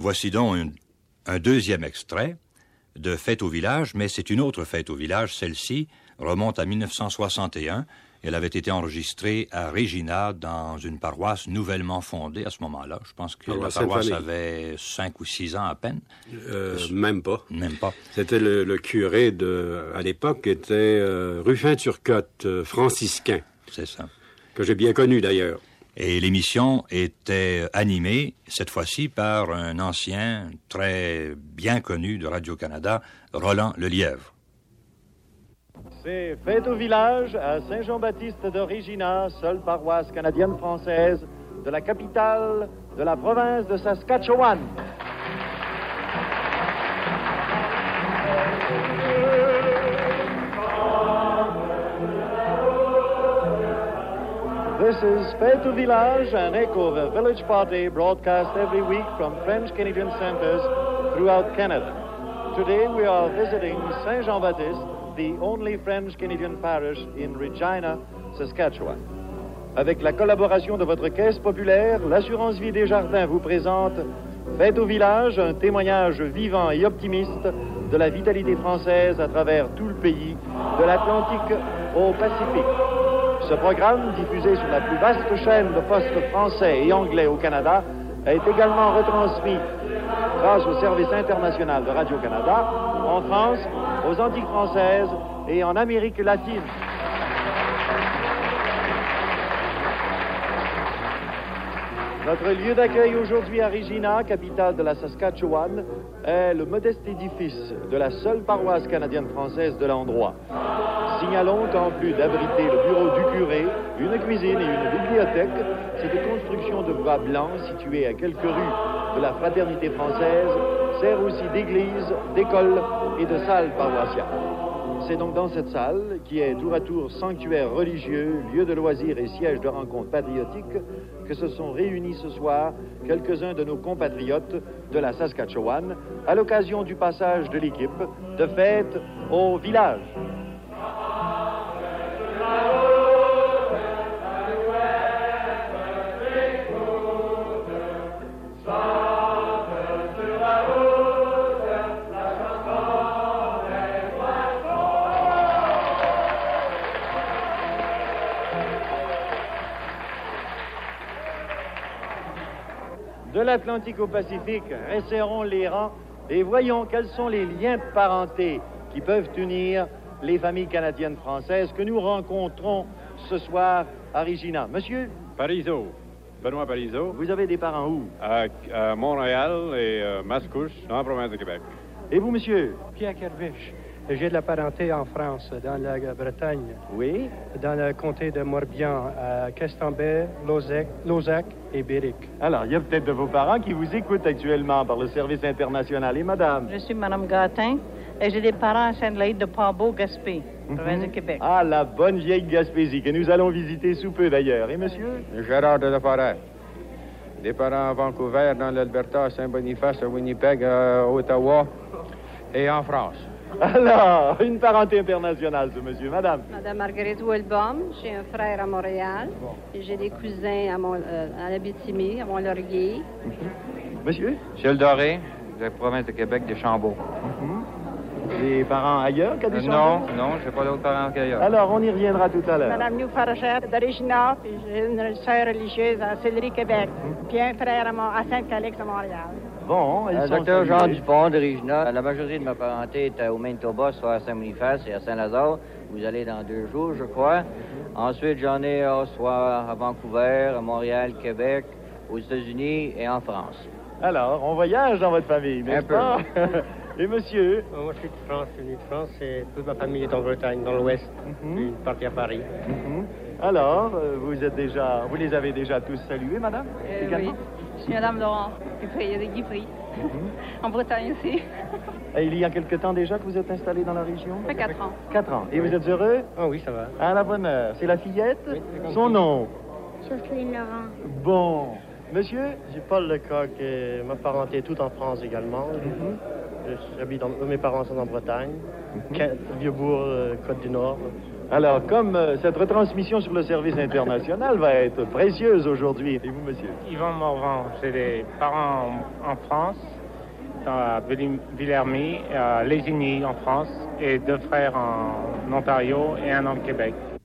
Voici donc un deuxième extrait de Fête au village, mais c'est une autre fête au village. Celle-ci remonte à 1961. Elle avait été enregistrée à Regina, dans une paroisse nouvellement fondée à ce moment-là. Je pense que la paroisse avait 5 ou 6 ans à peine. Même pas. Même pas. C'était le curé à l'époque, était Ruffin-Turcotte, franciscain. C'est ça. Que j'ai bien connu d'ailleurs. Et l'émission était animée, cette fois-ci, par un ancien très bien connu de Radio-Canada, Roland Lelièvre. C'est Fête au village à Saint-Jean-Baptiste de Regina, seule paroisse canadienne-française de la capitale de la province de Saskatchewan. This is Fête au village, an echo of a village party broadcast every week from French Canadian centers throughout Canada. Today we are visiting Saint-Jean-Baptiste, the only French Canadian parish in Regina, Saskatchewan. Avec la collaboration de votre caisse populaire, l'Assurance Vie des Jardins vous présente Fête au village, un témoignage vivant et optimiste de la vitalité française à travers tout le pays, de l'Atlantique au Pacifique. Ce programme, diffusé sur la plus vaste chaîne de postes français et anglais au Canada, est également retransmis grâce au service international de Radio-Canada en France, aux Antilles françaises et en Amérique latine. Notre lieu d'accueil aujourd'hui à Regina, capitale de la Saskatchewan, est le modeste édifice de la seule paroisse canadienne-française de l'endroit. Signalons qu'en plus d'abriter le bureau du curé, une cuisine et une bibliothèque, cette construction de bois blanc située à quelques rues de la Fraternité française sert aussi d'église, d'école et de salle paroissiale. C'est donc dans cette salle, qui est tour à tour sanctuaire religieux, lieu de loisirs et siège de rencontres patriotiques, que se sont réunis ce soir quelques-uns de nos compatriotes de la Saskatchewan à l'occasion du passage de l'équipe de Fête au village. De l'Atlantique au Pacifique, resserrons les rangs et voyons quels sont les liens de parenté qui peuvent unir les familles canadiennes-françaises que nous rencontrons ce soir à Regina. Monsieur? Parizeau. Benoît Parizeau. Vous avez des parents où? À Montréal et Mascouche, dans la province de Québec. Et vous, monsieur? Pierre Kerviche. J'ai de la parenté en France, dans la Bretagne. Oui? Dans le comté de Morbihan, à Castambert, Lauzac et Béric. Alors, il y a peut-être de vos parents qui vous écoutent actuellement par le service international. Et madame? Je suis Mme Grattin et j'ai des parents à Sainte-Laïde de Port-Beau, Gaspé, province de Québec. Ah, la bonne vieille Gaspésie, que nous allons visiter sous peu d'ailleurs. Et monsieur? Gérard de la Forêt. Des parents à Vancouver, dans l'Alberta, à Saint-Boniface, à Winnipeg, à Ottawa et en France. Alors, une parenté internationale, ce monsieur. Madame? Madame Marguerite Wilbaum. J'ai un frère à Montréal. Et j'ai des cousins à l'Abitibi, à Mont-Laurier. Monsieur? Gilles Doré, de la province de Québec, de Chambault. Des parents ailleurs qu'à des Chambault? Non, je n'ai pas d'autres parents qu'ailleurs. Alors, on y reviendra tout à l'heure. Madame New Farachette de Regina, puis j'ai une sœur religieuse à Sillery, Québec. Puis un frère à Saint-Calix, à Montréal. Bon, Docteur Jean Dupont de Regina. La majorité de ma parenté est au Manitoba, soit à Saint-Boniface et à Saint-Lazare. Vous allez dans 2 jours, je crois. Ensuite, j'en ai soit à Vancouver, à Montréal, Québec, aux États-Unis et en France. Alors, on voyage dans votre famille, n'est-ce pas? Et monsieur? Moi, je suis de France, et toute ma famille est en Bretagne, dans l'Ouest. Une partie à Paris. Alors, vous les avez déjà tous salués, madame? Oui, je suis Madame Laurent, Guipry, en Bretagne aussi. Et il y a quelque temps déjà que vous êtes installé dans la région? Ça fait 4 ans. 4 ans. Et vous êtes heureux? Ah oui, ça va. À la bonne heure. C'est la fillette? Oui, son nom? Jocelyne Laurent. Bon. Monsieur? J'ai Paul Lecoq, et ma parenté est toute en France également. Mes parents sont en Bretagne. Vieux-Bourg, Côte-du-Nord. Alors, comme cette retransmission sur le service international va être précieuse aujourd'hui, et vous, monsieur? Yvan Morvan, j'ai des parents en France, à Villermy, à Lésigny en France, et 2 frères en Ontario et un au Québec.